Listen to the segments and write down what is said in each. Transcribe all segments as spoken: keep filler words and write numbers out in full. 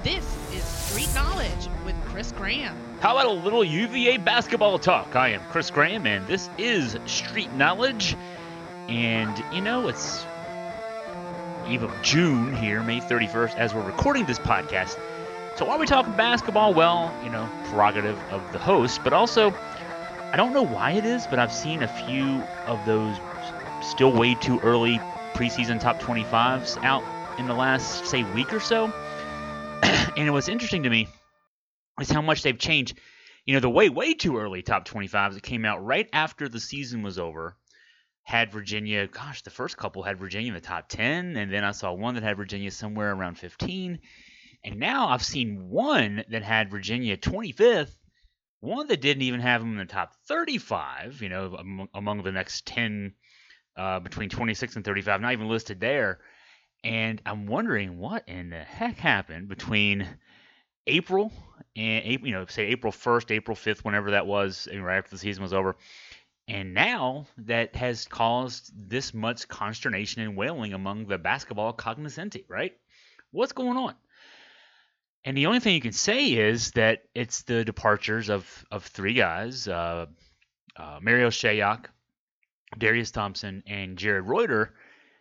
This is Street Knowledge with Chris Graham. How about a little U V A basketball talk? I am Chris Graham, and this is Street Knowledge. And, you know, it's eve of June here, May thirty-first, as we're recording this podcast. So why are we talking basketball? Well, you know, prerogative of the host, but also, I don't know why it is, but I've seen a few of those still way too early preseason top twenty-fives out in the last, say, week or so. And what's interesting to me is how much they've changed. You know, the way, way too early top twenty-fives that came out right after the season was over had Virginia, gosh, the first couple had Virginia in the top ten, and then I saw one that had Virginia somewhere around fifteen. And now I've seen one that had Virginia twenty-fifth, one that didn't even have them in the top thirty-five, you know, among, among the next ten, uh, between twenty-six and thirty-five, not even listed there. And I'm wondering what in the heck happened between April and, you know, say April first, April fifth, whenever that was, right after the season was over. And now that has caused this much consternation and wailing among the basketball cognoscenti, right? What's going on? And the only thing you can say is that it's the departures of, of three guys, uh, uh, Mario Shayok, Darius Thompson, and Jared Reuter.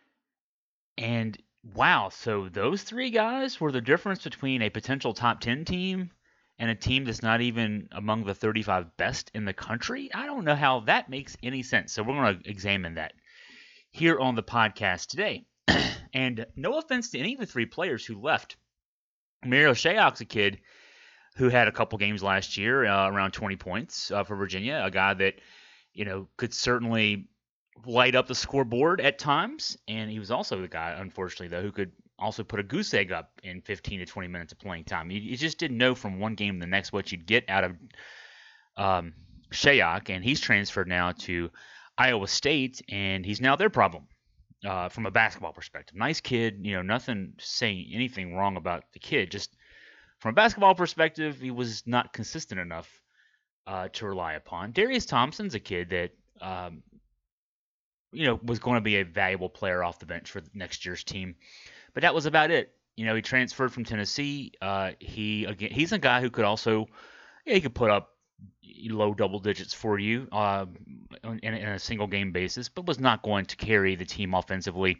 And wow, so those three guys were the difference between a potential top ten team and a team that's not even among the thirty-five best in the country? I don't know how that makes any sense. So we're going to examine that here on the podcast today. And no offense to any of the three players who left. Mario Shayok's a kid who had a couple games last year, uh, around twenty points uh, for Virginia, a guy that, you know, could certainly light up the scoreboard at times, and he was also the guy, unfortunately, though, who could also put a goose egg up in fifteen to twenty minutes of playing time. You, you just didn't know from one game to the next what you'd get out of um, Shayok, and he's transferred now to Iowa State, and he's now their problem uh, from a basketball perspective. Nice kid, you know, nothing saying anything wrong about the kid. Just from a basketball perspective, he was not consistent enough uh, to rely upon. Darius Thompson's a kid that um, you know, was going to be a valuable player off the bench for next year's team. But that was about it. You know, he transferred from Tennessee. Uh, he again, he's a guy who could also, yeah, he could put up low double digits for you uh, in, in a single game basis, but was not going to carry the team offensively.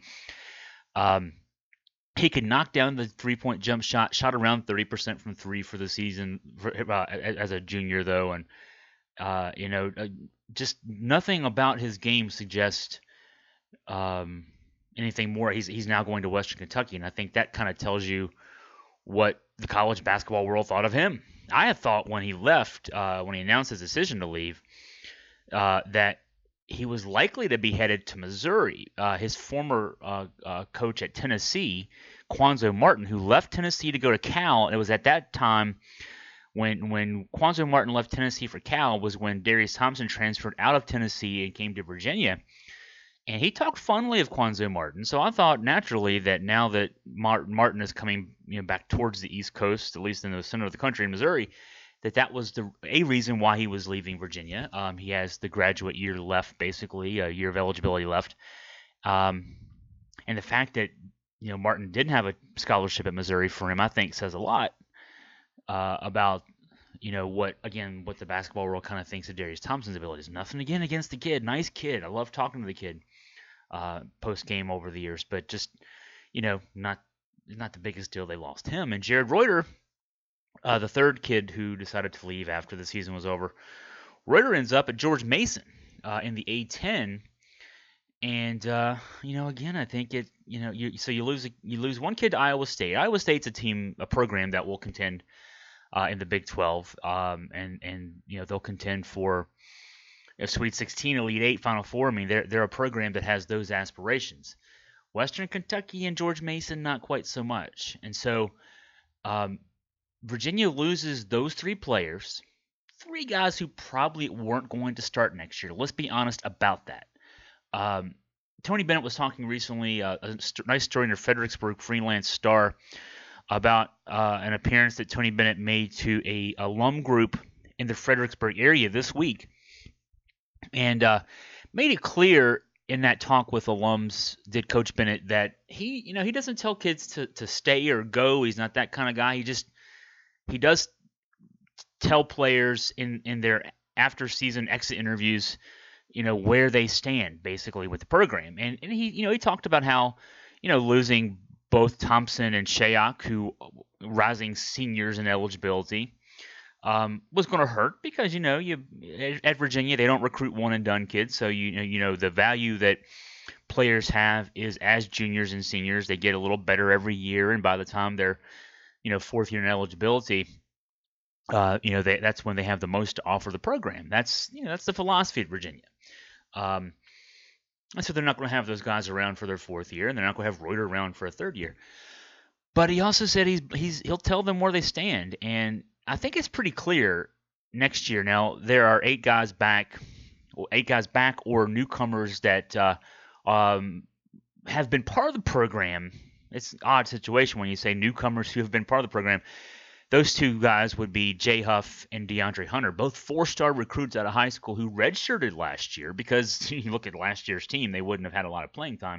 Um, he could knock down the three-point jump shot, shot around thirty percent from three for the season for, uh, as a junior, though, and uh, you know, uh, just nothing about his game suggests um, anything more. He's he's now going to Western Kentucky, and I think that kind of tells you what the college basketball world thought of him. I had thought when he left, uh, when he announced his decision to leave, uh, that he was likely to be headed to Missouri. Uh, his former uh, uh, coach at Tennessee, Quanzo Martin, who left Tennessee to go to Cal, and it was at that time when when Quanzo Martin left Tennessee for Cal was when Darius Thompson transferred out of Tennessee and came to Virginia. And he talked fondly of Quanzo Martin, so I thought naturally that now that Martin is coming, you know, back towards the East Coast, at least in the center of the country in Missouri, that that was the a reason why he was leaving Virginia. Um, he has the graduate year left, basically a year of eligibility left, um, and the fact that you know Martin didn't have a scholarship at Missouri for him, I think, says a lot uh, about you know what again what the basketball world kind of thinks of Darius Thompson's abilities. Nothing again against the kid, nice kid. I love talking to the kid. Uh, post game over the years, but just you know, not not the biggest deal. They lost him and Jared Reuter, uh, the third kid who decided to leave after the season was over. Reuter ends up at George Mason uh, in the A ten, and uh, you know, again, I think it. You know, you so you lose you lose one kid to Iowa State. Iowa State's a team, a program that will contend uh, in the Big twelve, um, and and you know they'll contend for a Sweet sixteen, Elite eight, Final Four. I mean, they're they're a program that has those aspirations. Western Kentucky and George Mason, not quite so much. And so, um, Virginia loses those three players, three guys who probably weren't going to start next year. Let's be honest about that. Um, Tony Bennett was talking recently, uh, a st- nice story in the Fredericksburg Freelance Star about uh, an appearance that Tony Bennett made to a alum group in the Fredericksburg area this week. And uh, made it clear in that talk with alums, did Coach Bennett, that he, you know, he doesn't tell kids to, to stay or go. He's not that kind of guy. He just he does tell players in in their after season exit interviews, you know, where they stand basically with the program. And and he you know he talked about how, you know, losing both Thompson and Shayok, who rising seniors in eligibility, um, was going to hurt because, you know, you at Virginia they don't recruit one and done kids, so you know you know the value that players have is as juniors and seniors they get a little better every year, and by the time they're, you know, fourth year in eligibility, uh, you know they, that's when they have the most to offer the program. That's you know that's the philosophy at Virginia. Um, and so they're not going to have those guys around for their fourth year, and they're not going to have Reuter around for a third year. But he also said he's he's he'll tell them where they stand, and I think it's pretty clear next year. Now there are eight guys back, eight guys back, or newcomers that uh, um, have been part of the program. It's an odd situation when you say newcomers who have been part of the program. Those two guys would be Jay Huff and DeAndre Hunter, both four-star recruits out of high school who redshirted last year because you look at last year's team, they wouldn't have had a lot of playing time.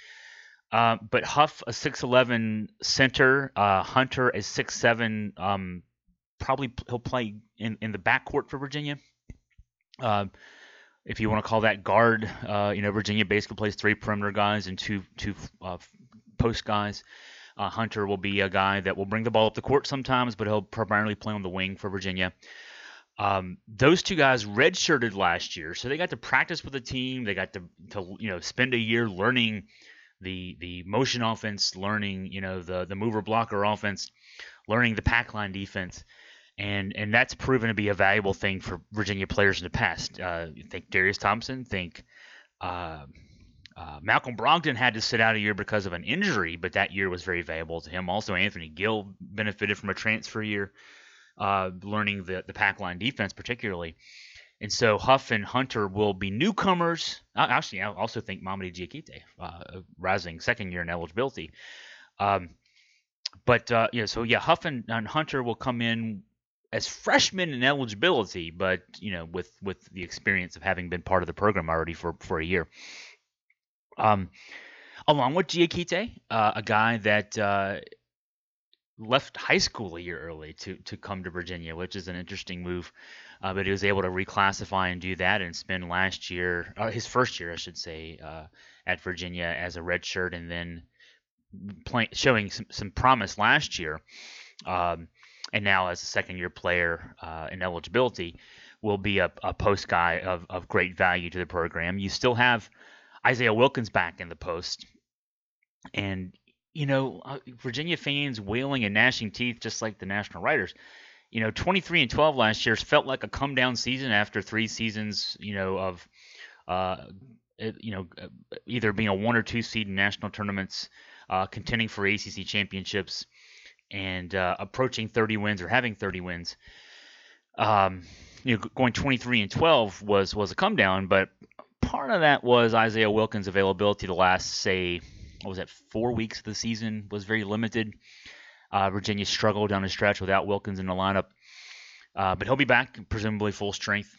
Uh, but Huff, a six eleven center, uh, Hunter, a six seven, um, probably he'll play in, in the backcourt for Virginia. Uh, if you want to call that guard, uh, you know, Virginia basically plays three perimeter guys and two two uh, post guys. Uh, Hunter will be a guy that will bring the ball up the court sometimes, but he'll primarily play on the wing for Virginia. Um, those two guys redshirted last year, so they got to practice with the team. They got to, to you know, spend a year learning the the motion offense, learning, you know, the the mover blocker offense, learning the pack line defense, and and that's proven to be a valuable thing for Virginia players in the past. Uh, think Darius Thompson, think uh, uh, Malcolm Brogdon had to sit out a year because of an injury, but that year was very valuable to him. Also, Anthony Gill benefited from a transfer year, uh, learning the the pack line defense particularly. And so Huff and Hunter will be newcomers. Actually, I also think Mamadi Diakite, uh, rising second year in eligibility. Um, but, uh, yeah, so, yeah, Huff and, and Hunter will come in as freshmen in eligibility, but, you know, with, with the experience of having been part of the program already for, for a year. Um, along with Diakite, uh, a guy that uh, left high school a year early to, to come to Virginia, which is an interesting move. Uh, but he was able to reclassify and do that and spend last year, uh, his first year, I should say, uh, at Virginia as a redshirt, and then play, showing some, some promise last year. Um, and now as a second-year player uh, in eligibility, will be a, a post guy of, of great value to the program. You still have Isaiah Wilkins back in the post. And, you know, uh, Virginia fans wailing and gnashing teeth just like the national writers. You know, twenty-three and twelve last year felt like a come down season after three seasons, you know, of, uh, you know, either being a one or two seed in national tournaments, uh, contending for A C C championships, and uh, approaching thirty wins or having thirty wins. Um, you know, going twenty-three and twelve was was a come down, but part of that was Isaiah Wilkins' availability. The last, say, what was that, four weeks of the season was very limited. Uh, Virginia struggled down the stretch without Wilkins in the lineup, uh, but he'll be back, presumably full strength.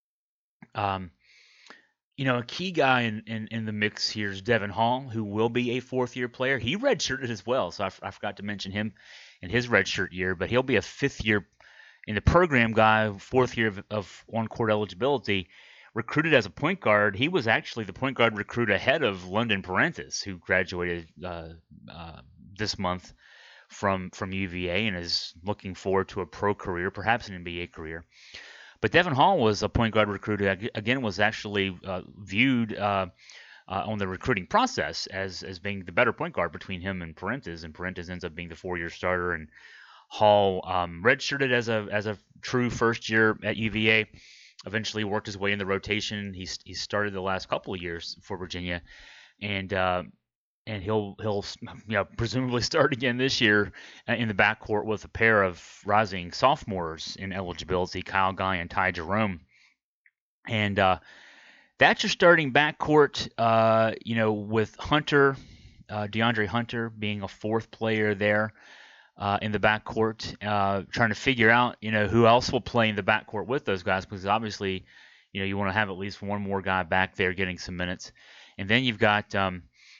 Um, you know, a key guy in, in, in the mix here is Devin Hall, who will be a fourth-year player. He redshirted as well, so I, f- I forgot to mention him in his redshirt year, but he'll be a fifth-year in the program guy, fourth year of, of on-court eligibility, recruited as a point guard. He was actually the point guard recruit ahead of London Parentis, who graduated uh, uh, this month from from U V A and is looking forward to a pro career, perhaps an N B A career. But Devin Hall was a point guard recruit who, again, was actually uh, viewed uh, uh, on the recruiting process as as being the better point guard between him and Parentis, and Parentis ends up being the four-year starter, and Hall um, redshirted as a as a true first year at U V A, eventually worked his way in the rotation. He's he started the last couple of years for Virginia, and uh, And he'll he'll you know presumably start again this year in the backcourt with a pair of rising sophomores in eligibility, Kyle Guy and Ty Jerome. And uh, that's your starting backcourt. Uh, you know, with Hunter, uh, DeAndre Hunter being a fourth player there uh, in the backcourt, uh, trying to figure out you know who else will play in the backcourt with those guys, because obviously you know you want to have at least one more guy back there getting some minutes. And then you've got um,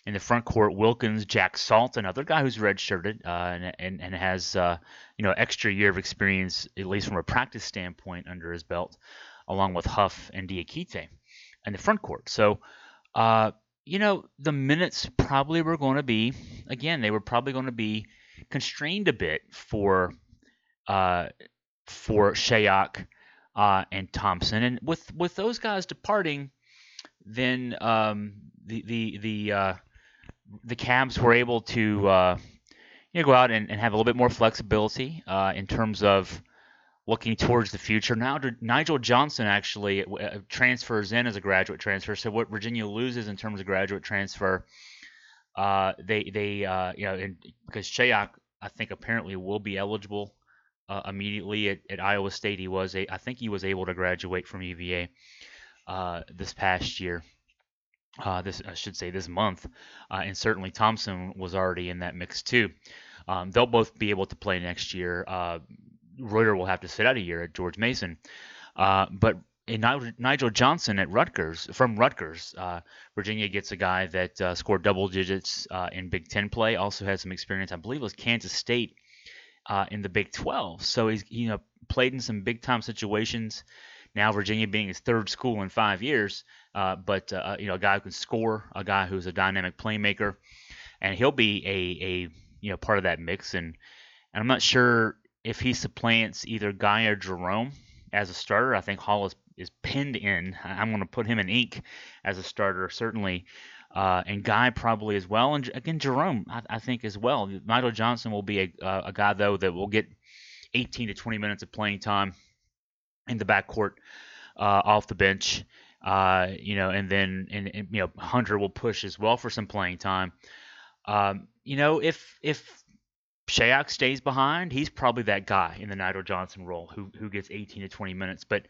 In the front court, Wilkins, Jack Salt, another guy who's redshirted uh, and, and and has uh, you know extra year of experience, at least from a practice standpoint, under his belt, along with Huff and Diakite in the front court. So, uh, you know, the minutes probably were going to be, again, they were probably going to be constrained a bit for uh, for Shayok uh, and Thompson, and with with those guys departing, then um, the the the uh, the Cavs were able to uh, you know go out and, and have a little bit more flexibility uh, in terms of looking towards the future. Now Nigel Johnson actually uh, transfers in as a graduate transfer. So what Virginia loses in terms of graduate transfer, uh, they they uh, you know and because Shayok I think apparently will be eligible uh, immediately at, at Iowa State. He was a I think he was able to graduate from U V A uh, this past year. Uh, this I should say this month, uh, and certainly Thompson was already in that mix too. Um, they'll both be able to play next year. Uh, Reuter will have to sit out a year at George Mason, uh, but in Nigel Johnson at Rutgers, from Rutgers, uh, Virginia gets a guy that uh, scored double digits uh, in Big Ten play. Also has some experience, I believe it was Kansas State uh, in the Big twelve. So he's you know played in some big time situations. Now Virginia being his third school in five years, uh, but uh, you know a guy who can score, a guy who's a dynamic playmaker, and he'll be a, a you know part of that mix. And, and I'm not sure if he supplants either Guy or Jerome as a starter. I think Hall is, is pinned in. I'm going to put him in ink as a starter certainly, uh, and Guy probably as well. And again Jerome I, I think as well. Nigel Johnson will be a, uh, a guy though that will get eighteen to twenty minutes of playing time in the backcourt uh, off the bench, uh, you know, and then and, and you know Hunter will push as well for some playing time. Um, you know, if if Shayok stays behind, he's probably that guy in the Nigel Johnson role who who gets eighteen to twenty minutes. But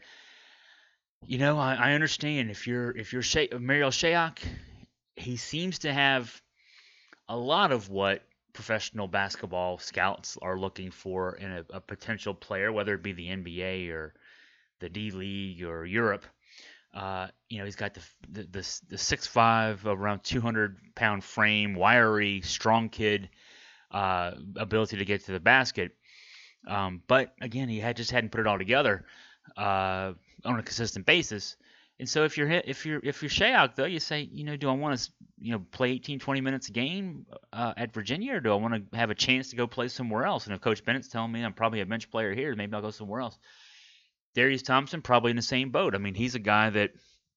you know, I, I understand if you're if you're Shay, Marial Shayok, he seems to have a lot of what professional basketball scouts are looking for in a, a potential player, whether it be the N B A or the D League or Europe. Uh, you know, he's got the the the, the six five, around two hundred pound frame, wiry, strong kid, uh, ability to get to the basket. Um, but again, he had just hadn't put it all together uh, on a consistent basis. And so if you're if you're if you're Shayok though, you say, you know, do I want to you know play eighteen, twenty minutes a game uh, at Virginia, or do I want to have a chance to go play somewhere else? And if Coach Bennett's telling me I'm probably a bench player here, maybe I'll go somewhere else. Darius Thompson probably in the same boat. I mean, he's a guy that,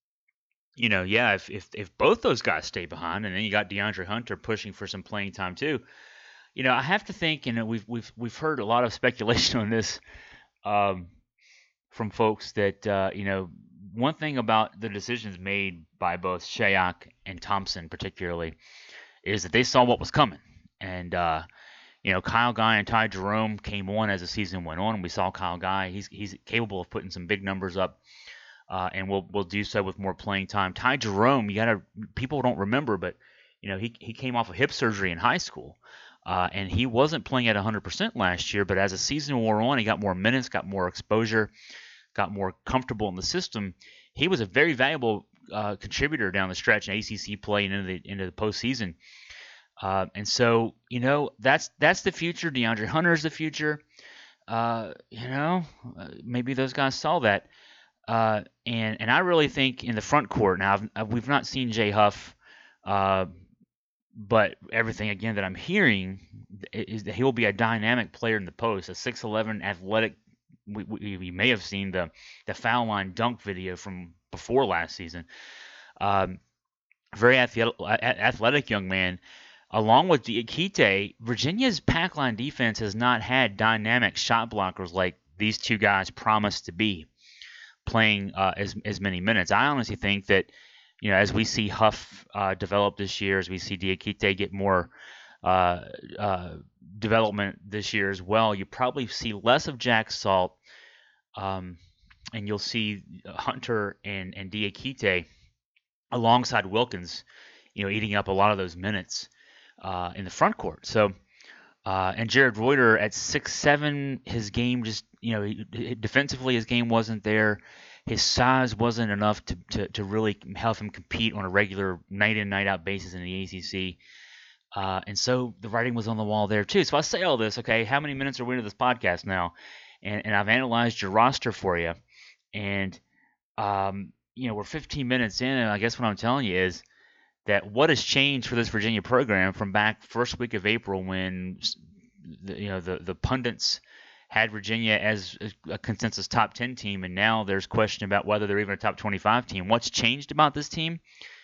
you know, yeah, if if if both those guys stay behind, and then you got DeAndre Hunter pushing for some playing time too, you know, I have to think, and we've we've we've heard a lot of speculation on this um, from folks that uh, you know, one thing about the decisions made by both Shayok and Thompson particularly is that they saw what was coming, and uh, you know, Kyle Guy and Ty Jerome came on as the season went on. We saw Kyle Guy; he's he's capable of putting some big numbers up, uh, and we'll we'll do so with more playing time. Ty Jerome, you gotta people don't remember, but you know, he he came off of hip surgery in high school, uh, and he wasn't playing at one hundred percent last year. But as the season wore on, he got more minutes, got more exposure, got more comfortable in the system. He was a very valuable uh, contributor down the stretch in A C C play and into the into the postseason. Uh, and so, you know, that's that's the future. DeAndre Hunter's the future. Uh, you know, uh, maybe those guys saw that. Uh, and and I really think in the front court now, I've, I've, we've not seen Jay Huff, uh, but everything again that I'm hearing is that he will be a dynamic player in the post, a six eleven athletic. We, we, we may have seen the the foul line dunk video from before last season. Um, very athletic, athletic young man. Along with Diakite, Virginia's pack line defense has not had dynamic shot blockers like these two guys promised to be, playing uh, as as many minutes. I honestly think that, you know, as we see Huff uh, develop this year, as we see Diakite get more uh, uh, development this year as well, you probably see less of Jack Salt, um, and you'll see Hunter and and Diakite alongside Wilkins, you know, eating up a lot of those minutes uh, in the front court. So, uh, and Jared Reuter at six seven, his game just, you know, he, defensively his game wasn't there. his size wasn't enough to, to, to really help him compete on a regular night in, night out basis in the A C C. Uh, and so the writing was on the wall there too. So I say all this, okay, how many minutes are we into this podcast now? And, and I've analyzed your roster for you. And, um, you know, we're fifteen minutes in, and I guess what I'm telling you is that what has changed for this Virginia program from back first week of April when, the, you know, the, the pundits had Virginia as a consensus top ten team, and now there's question about whether they're even a top twenty-five team. What's changed about this team?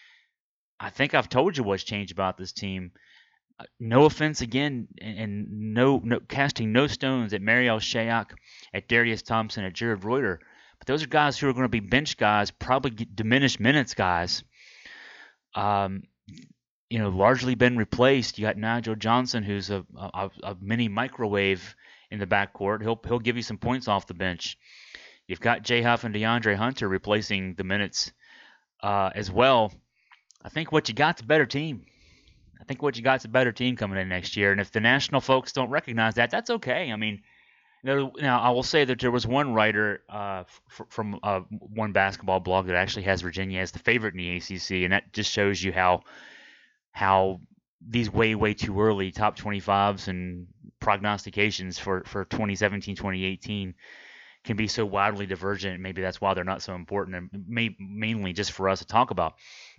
I think I've told you what's changed about this team. No offense again, and no, no casting no stones at Mariel Shayok, at Darius Thompson, at Jared Reuter, but those are guys who are going to be bench guys, probably diminished minutes guys. Um, you know, largely been replaced. You got Nigel Johnson, who's a, a, a mini microwave in the backcourt. He'll he'll give you some points off the bench. You've got Jay Huff and DeAndre Hunter replacing the minutes uh, as well. I think what you got's a better team. I think what you got's a better team coming in next year. And if the national folks don't recognize that, that's okay. I mean, now I will say that there was one writer uh, f- from uh, one basketball blog that actually has Virginia as the favorite in the A C C, and that just shows you how how these way, way too early top twenty-fives and prognostications for, for twenty seventeen, twenty eighteen can be so wildly divergent. Maybe that's why they're not so important, and may, mainly just for us to talk about.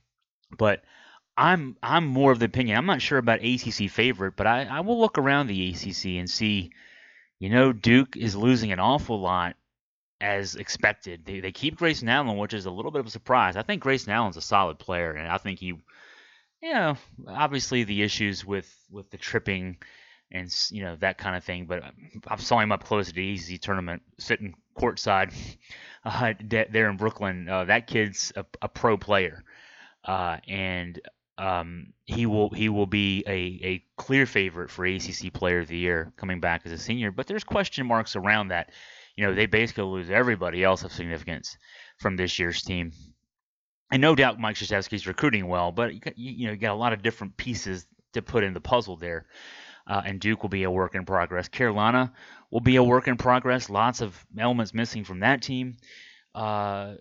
But I'm I'm more of the opinion. I'm not sure about A C C favorite, but I, I will look around the A C C and see, you know, Duke is losing an awful lot as expected. They they keep Grayson Allen, which is a little bit of a surprise. I think Grayson Allen's a solid player, and I think he, you know, obviously the issues with, with the tripping and, you know, that kind of thing. But I saw him up close at the A C C tournament, sitting courtside uh, there in Brooklyn. Uh, that kid's a, a pro player, uh, and um, he will he will be a, a clear favorite for A C C Player of the Year coming back as a senior. But there's question marks around that. You know, they basically lose everybody else of significance from this year's team. And no doubt Mike Krzyzewski's recruiting well, but you, you know, you got a lot of different pieces to put in the puzzle there. Uh, and Duke will be a work in progress. Carolina will be a work in progress. Lots of elements missing from that team. Uh,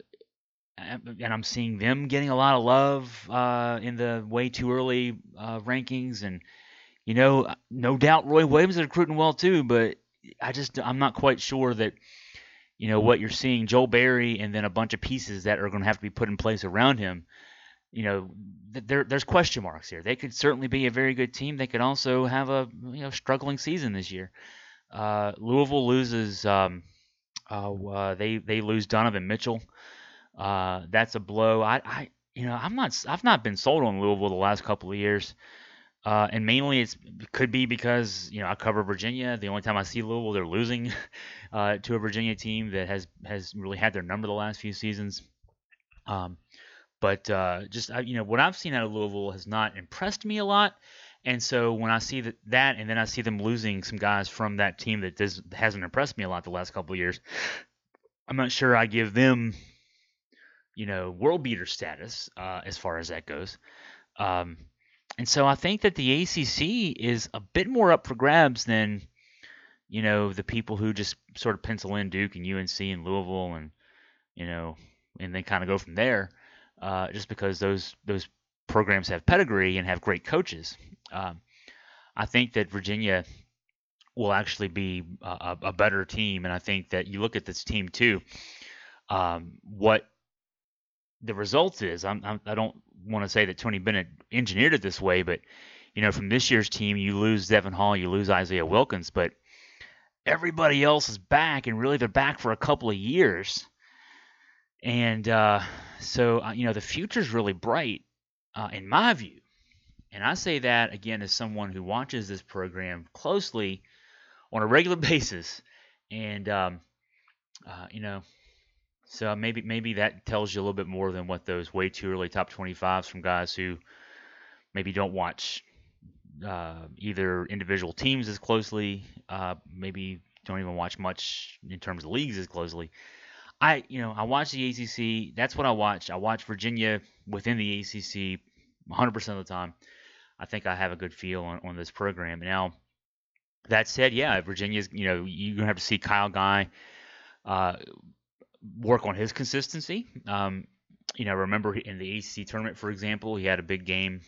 and I'm seeing them getting a lot of love uh, in the way too early uh, rankings. And, you know, no doubt Roy Williams is recruiting well too, but I just, I'm not quite sure that, you know, what you're seeing, Joel Berry and then a bunch of pieces that are going to have to be put in place around him. You know, there there's question marks here. They could certainly be a very good team. They could also have a, you know, struggling season this year. Uh, Louisville loses, um, uh, uh, they they lose Donovan Mitchell. Uh, that's a blow. I, I you know I'm not I've not been sold on Louisville the last couple of years. Uh, and mainly it's it could be because, you know, I cover Virginia. The only time I see Louisville, they're losing uh, to a Virginia team that has, has really had their number the last few seasons. Um, but uh, just you know, what I've seen out of Louisville has not impressed me a lot. And so when I see that, that and then I see them losing some guys from that team that does, hasn't impressed me a lot the last couple of years, I'm not sure I give them, you know, world beater status uh, as far as that goes. Um, And so I think that the A C C is a bit more up for grabs than, you know, the people who just sort of pencil in Duke and U N C and Louisville and, you know, and then kind of go from there, uh, just because those those programs have pedigree and have great coaches. Um, I think that Virginia will actually be a, a better team, and I think that you look at this team too. Um, what the result is, I'm, I'm, I don't want to say that Tony Bennett engineered it this way, but, you know, from this year's team, you lose Devin Hall, you lose Isaiah Wilkins, but everybody else is back, and really they're back for a couple of years. And uh, so, uh, you know, the future's really bright, uh, in my view. And I say that, again, as someone who watches this program closely on a regular basis. And, um, uh, you know, so maybe maybe that tells you a little bit more than what those way too early top twenty-fives from guys who maybe don't watch uh, either individual teams as closely, uh, maybe don't even watch much in terms of leagues as closely. I you know I watch the A C C. That's what I watch. I watch Virginia within the A C C one hundred percent of the time. I think I have a good feel on, on this program. Now, that said, yeah, Virginia's, you know, you're gonna have to see Kyle Guy. Uh, work on his consistency. Um, you know, remember in the A C C tournament, for example, he had a big game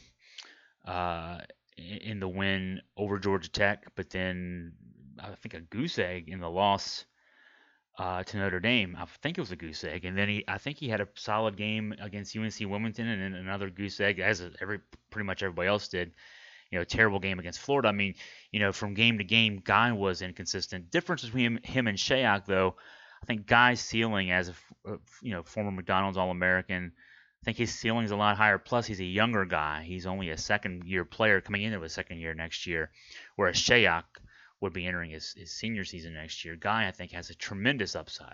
uh, in the win over Georgia Tech, but then I think a goose egg in the loss uh, to Notre Dame. I think it was a goose egg, and then he, I think he had a solid game against U N C Wilmington, and then another goose egg, as every pretty much everybody else did. You know, terrible game against Florida. I mean, you know, from game to game, Guy was inconsistent. Difference between him, him and Shayok, though, I think Guy's ceiling as a you know former McDonald's All-American, I think his ceiling is a lot higher. Plus, he's a younger guy. He's only a second-year player coming into his second year next year, whereas Shayok would be entering his, his senior season next year. Guy, I think, has a tremendous upside.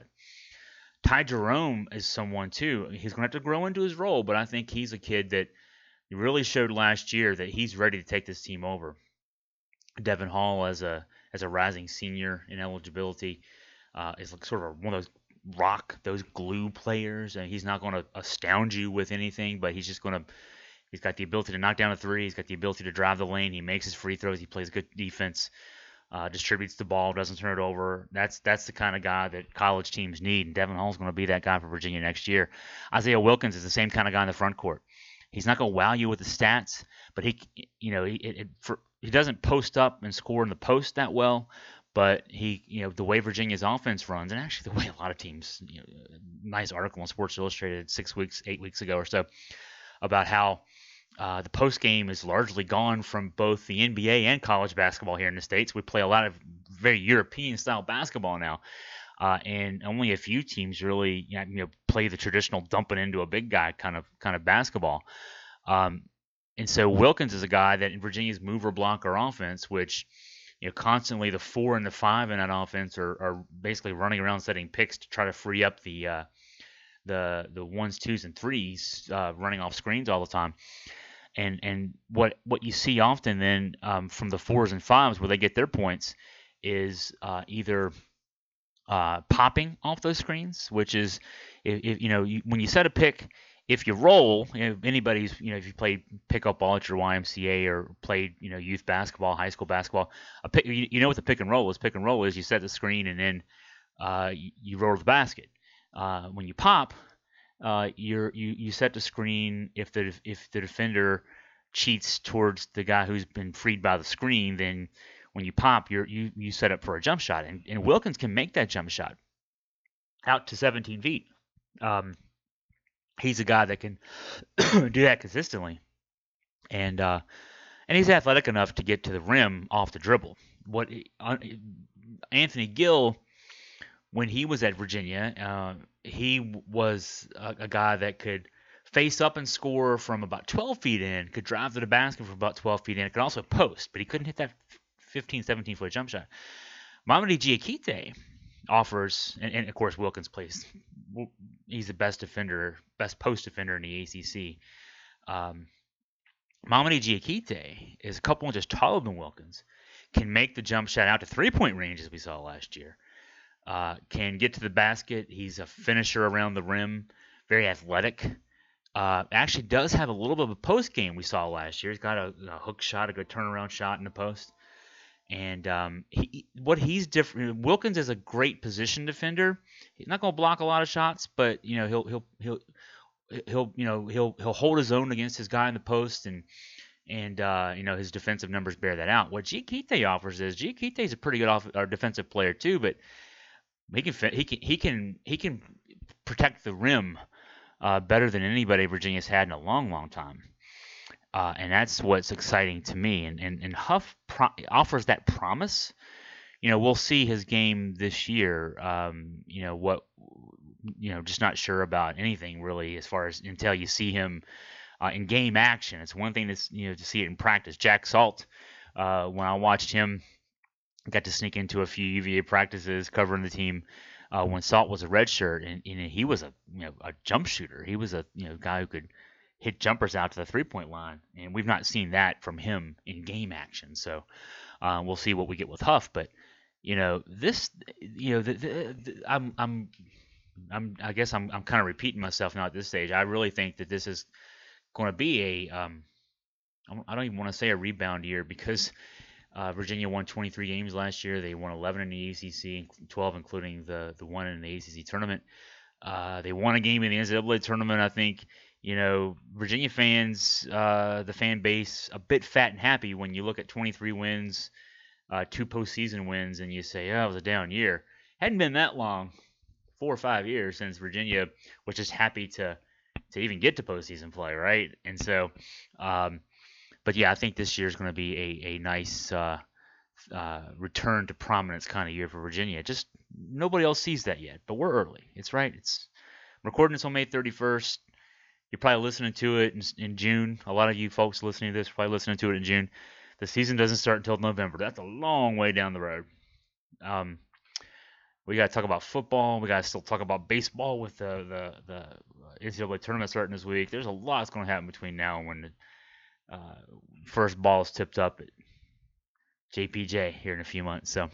Ty Jerome is someone, too. He's going to have to grow into his role, but I think he's a kid that really showed last year that he's ready to take this team over. Devin Hall, as a as a rising senior in eligibility, uh, is like sort of one of those rock, those glue players. And he's not going to astound you with anything, but he's just going to he's got the ability to knock down a three. He's got the ability to drive the lane. He makes his free throws. He plays good defense. Uh, distributes the ball, doesn't turn it over. That's that's the kind of guy that college teams need, and Devin Hall's going to be that guy for Virginia next year. Isaiah Wilkins is the same kind of guy in the front court. He's not going to wow you with the stats, but he, you know, he it, it, for, he doesn't post up and score in the post that well. But he, you know, the way Virginia's offense runs, and actually the way a lot of teams, you know, nice article in Sports Illustrated six weeks, eight weeks ago or so, about how uh, the post game is largely gone from both the N B A and college basketball here in the States. We play a lot of very European style basketball now. Uh, and only a few teams really, you know, play the traditional dumping into a big guy kind of kind of basketball. Um, and so Wilkins is a guy that in Virginia's mover blocker offense, which, you know, constantly the four and the five in that offense are, are basically running around setting picks to try to free up the uh, the the ones, twos, and threes, uh, running off screens all the time. And and what what you see often then um, from the fours and fives where they get their points is uh, either Uh, popping off those screens, which is, if, if you know, you, when you set a pick, if you roll, you know, anybody's, you know, if you played pickup ball at your Y M C A or played, you know, youth basketball, high school basketball, a pick, you, you know what the pick and roll is. Pick and roll is you set the screen and then uh, you, you roll to the basket. Uh, when you pop, uh, you're you you set the screen. If the if the defender cheats towards the guy who's been freed by the screen, then when you pop, you're, you you set up for a jump shot, and, and Wilkins can make that jump shot out to seventeen feet. Um, he's a guy that can do that consistently, and uh, and he's athletic enough to get to the rim off the dribble. What uh, Anthony Gill, when he was at Virginia, uh, he was a, a guy that could face up and score from about twelve feet in, could drive to the basket from about twelve feet in, could also post, but he couldn't hit that fifteen, seventeen foot jump shot. Mamadi Diakite offers, and, and of course Wilkins plays, he's the best defender, best post defender in the A C C. Um, Mamadi Diakite is a couple inches taller than Wilkins, can make the jump shot out to three-point range as we saw last year, uh, can get to the basket. He's a finisher around the rim, very athletic. Uh, actually does have a little bit of a post game we saw last year. He's got a, a hook shot, a good turnaround shot in the post. And um, he, what he's different. Wilkins is a great position defender. He's not going to block a lot of shots, but you know he'll he'll he'll he'll you know he'll he'll hold his own against his guy in the post, and and uh, you know his defensive numbers bear that out. What Diakite offers is Diakite is a pretty good off, or defensive player too, but he can he can he can he can protect the rim uh, better than anybody Virginia's had in a long long time. Uh, and that's what's exciting to me. And, and, and Huff pro- offers that promise. You know, we'll see his game this year. Um, you know, what, you know, just not sure about anything really as far as until you see him uh, in game action. It's one thing to, you know, to see it in practice. Jack Salt, uh, when I watched him, got to sneak into a few U V A practices covering the team uh, when Salt was a redshirt, and, and he was a, you know, a jump shooter. He was a, you know, guy who could hit jumpers out to the three-point line, and we've not seen that from him in game action. So uh, we'll see what we get with Huff. But you know, this, you know, the, the, the, I'm, I'm, I'm, I guess I'm, I'm kind of repeating myself now at this stage. I really think that this is going to be a, um, I don't even want to say a rebound year because uh, Virginia won twenty-three games last year. They won eleven in the A C C, twelve including the the one in the A C C tournament. Uh, they won a game in the N C double A tournament. I think, you know, Virginia fans, uh, the fan base, a bit fat and happy when you look at twenty-three wins, uh, two postseason wins, and you say, oh, it was a down year. Hadn't been that long, four or five years since Virginia was just happy to to even get to postseason play, right? And so, um, but yeah, I think this year is going to be a a nice uh, uh, return to prominence kind of year for Virginia. Just nobody else sees that yet, but we're early. It's right. It's I'm recording this on May thirty-first. You're probably listening to it in, in June. A lot of you folks listening to this are probably listening to it in June. The season doesn't start until November. That's a long way down the road. Um, we got to talk about football. We got to still talk about baseball with the the the N C double A tournament starting this week. There's a lot that's going to happen between now and when the uh, first ball is tipped up at J P J here in a few months. So,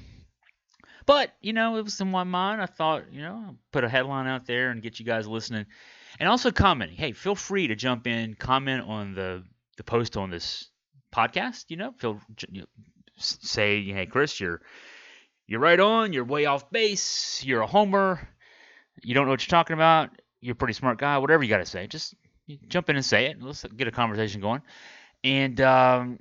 but you know, it was in my mind. I thought, you know, I'll put a headline out there and get you guys listening, and also commenting. Hey, feel free to jump in, comment on the the post on this podcast. You know, feel you know, say, hey, Chris, you're you're right on. You're way off base. You're a homer. You don't know what you're talking about. You're a pretty smart guy. Whatever you got to say, just jump in and say it. Let's get a conversation going. And um,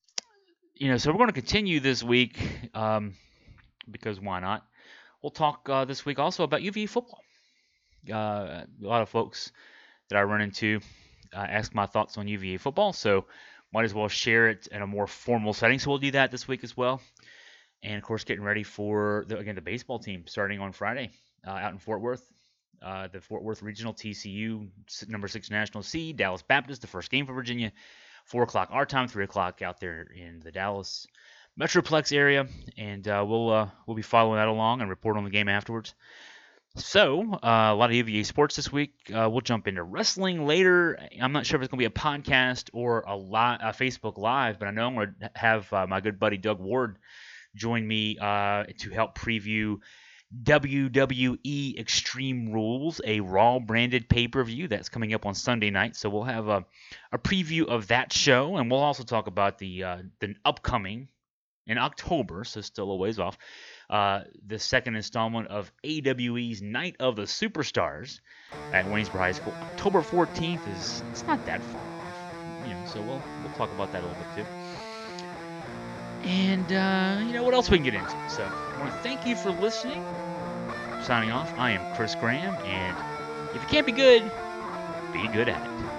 you know, so we're going to continue this week um, because why not? We'll talk uh, this week also about U V A football. Uh, a lot of folks that I run into uh, ask my thoughts on U V A football, so might as well share it in a more formal setting. So we'll do that this week as well. And of course, getting ready for the, again the baseball team starting on Friday uh, out in Fort Worth. Uh, the Fort Worth Regional T C U number six national seed, Dallas Baptist, the first game for Virginia. Four o'clock our time, three o'clock out there in the Dallas Metroplex area, and uh, we'll uh, we'll be following that along and report on the game afterwards. So uh, a lot of U V A sports this week. Uh, we'll jump into wrestling later. I'm not sure if it's going to be a podcast or a, li- a Facebook Live, but I know I'm going to have uh, my good buddy Doug Ward join me uh, to help preview W W E Extreme Rules, a Raw branded pay-per-view that's coming up on Sunday night. So we'll have a, a preview of that show, and we'll also talk about the uh, the upcoming in October, so still a ways off, uh, the second installment of A W E's Night of the Superstars at Waynesboro High School. October fourteenth is it's not that far off, you know. So we'll we'll talk about that a little bit too. And, uh, you know, what else we can get into. So, I want to thank you for listening. Signing off, I am Chris Graham, and if you can't be good, be good at it.